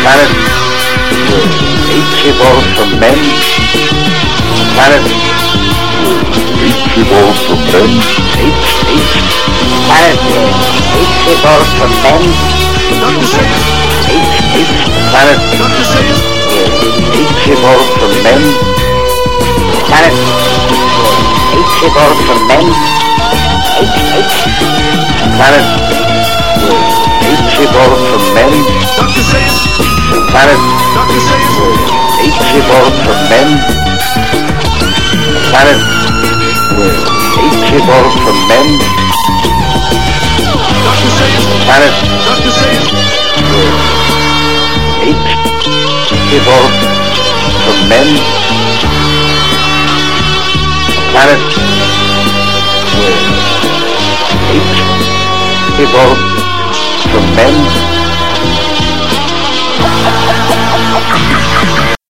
Planet reachable for men. Planet reachable for men. Planet reachable for men. Planet reachable for men. Planet reachable for men. Planet reachable for men. Planet reachable for men. Planet reachable for men. Planet reachable for men. Planet reachable for men.